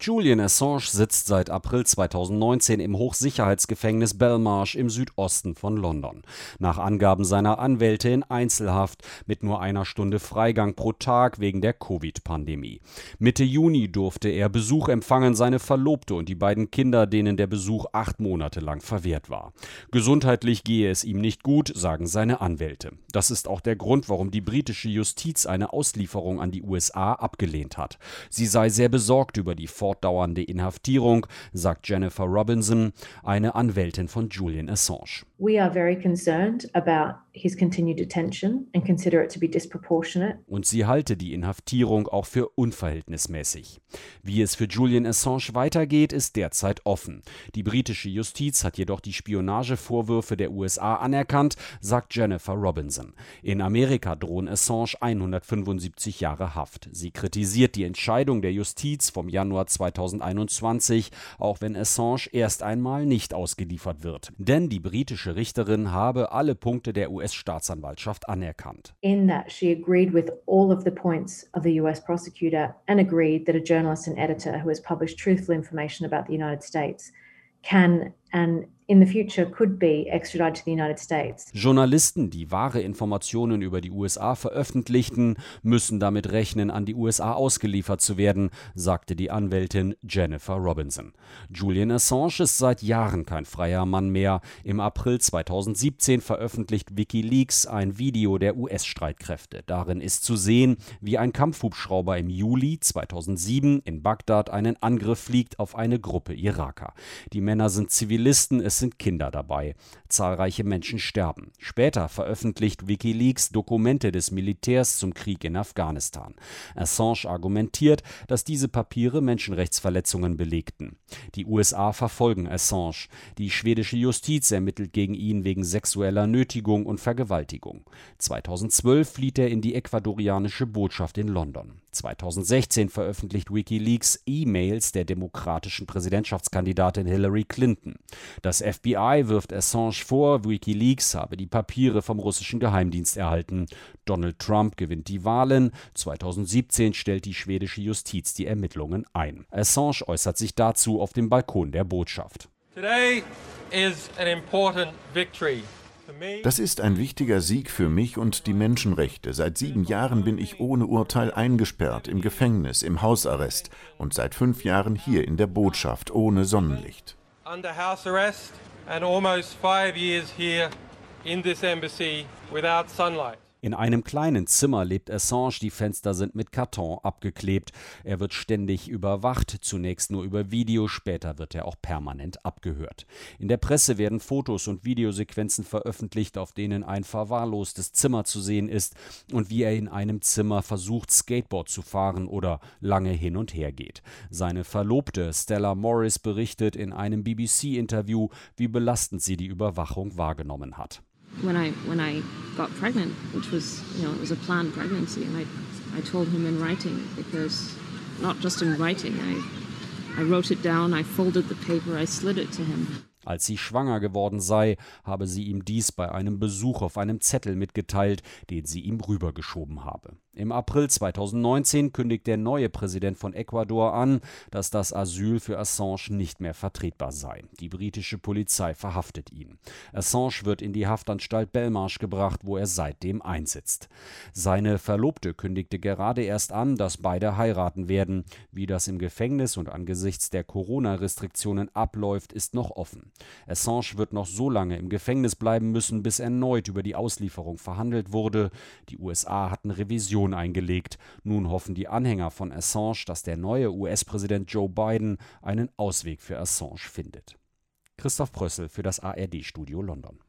Julian Assange sitzt seit April 2019 im Hochsicherheitsgefängnis Belmarsh im Südosten von London. Nach Angaben seiner Anwälte in Einzelhaft mit nur einer Stunde Freigang pro Tag wegen der Covid-Pandemie. Mitte Juni durfte er Besuch empfangen, seine Verlobte und die beiden Kinder, denen der Besuch 8 Monate lang verwehrt war. Gesundheitlich gehe es ihm nicht gut, sagen seine Anwälte. Das ist auch der Grund, warum die britische Justiz eine Auslieferung an die USA abgelehnt hat. Sie sei sehr besorgt über die fortdauernde Inhaftierung, sagt Jennifer Robinson, eine Anwältin von Julian Assange. We are very concerned about his continued detention and consider it to be disproportionate. Und sie halte die Inhaftierung auch für unverhältnismäßig. Wie es für Julian Assange weitergeht, ist derzeit offen. Die britische Justiz hat jedoch die Spionagevorwürfe der USA anerkannt, sagt Jennifer Robinson. In Amerika drohen Assange 175 Jahre Haft. Sie kritisiert die Entscheidung der Justiz vom Januar 2021, auch wenn Assange erst einmal nicht ausgeliefert wird. Denn die britische Richterin habe alle Punkte der US-Staatsanwaltschaft anerkannt. In that she agreed with all of the points of the US prosecutor and agreed that a journalist and editor who has published truthful information about the United States can and in the future could be extradited to the United States. Journalisten, die wahre Informationen über die USA veröffentlichten, müssen damit rechnen, an die USA ausgeliefert zu werden, sagte die Anwältin Jennifer Robinson. Julian Assange ist seit Jahren kein freier Mann mehr. Im April 2017 veröffentlicht WikiLeaks ein Video der US-Streitkräfte. Darin ist zu sehen, wie ein Kampfhubschrauber im Juli 2007 in Bagdad einen Angriff fliegt auf eine Gruppe Iraker. Die Männer sind Zivilisten, es sind Kinder dabei. Zahlreiche Menschen sterben. Später veröffentlicht WikiLeaks Dokumente des Militärs zum Krieg in Afghanistan. Assange argumentiert, dass diese Papiere Menschenrechtsverletzungen belegten. Die USA verfolgen Assange. Die schwedische Justiz ermittelt gegen ihn wegen sexueller Nötigung und Vergewaltigung. 2012 flieht er in die ecuadorianische Botschaft in London. 2016 veröffentlicht WikiLeaks E-Mails der demokratischen Präsidentschaftskandidatin Hillary Clinton. Das FBI wirft Assange vor, WikiLeaks habe die Papiere vom russischen Geheimdienst erhalten. Donald Trump gewinnt die Wahlen. 2017 stellt die schwedische Justiz die Ermittlungen ein. Assange äußert sich dazu auf dem Balkon der Botschaft. Today is an important victory. Das ist ein wichtiger Sieg für mich und die Menschenrechte. Seit 7 Jahren bin ich ohne Urteil eingesperrt, im Gefängnis, im Hausarrest und seit 5 Jahren hier in der Botschaft ohne Sonnenlicht. Under house arrest and almost 5 years here in this embassy without sunlight. In einem kleinen Zimmer lebt Assange, die Fenster sind mit Karton abgeklebt. Er wird ständig überwacht, zunächst nur über Video, später wird er auch permanent abgehört. In der Presse werden Fotos und Videosequenzen veröffentlicht, auf denen ein verwahrlostes Zimmer zu sehen ist und wie er in einem Zimmer versucht, Skateboard zu fahren oder lange hin und her geht. Seine Verlobte Stella Morris berichtet in einem BBC-Interview, wie belastend sie die Überwachung wahrgenommen hat. When I got pregnant, which was, it was a planned pregnancy, and I told him in writing, because not just in writing, I wrote it down, I folded the paper, I slid it to him. Als sie schwanger geworden sei, habe sie ihm dies bei einem Besuch auf einem Zettel mitgeteilt, den sie ihm rübergeschoben habe. Im April 2019 kündigt der neue Präsident von Ecuador an, dass das Asyl für Assange nicht mehr vertretbar sei. Die britische Polizei verhaftet ihn. Assange wird in die Haftanstalt Belmarsh gebracht, wo er seitdem einsitzt. Seine Verlobte kündigte gerade erst an, dass beide heiraten werden. Wie das im Gefängnis und angesichts der Corona-Restriktionen abläuft, ist noch offen. Assange wird noch so lange im Gefängnis bleiben müssen, bis erneut über die Auslieferung verhandelt wurde. Die USA hatten Revision eingelegt. Nun hoffen die Anhänger von Assange, dass der neue US-Präsident Joe Biden einen Ausweg für Assange findet. Christoph Prössel für das ARD-Studio London.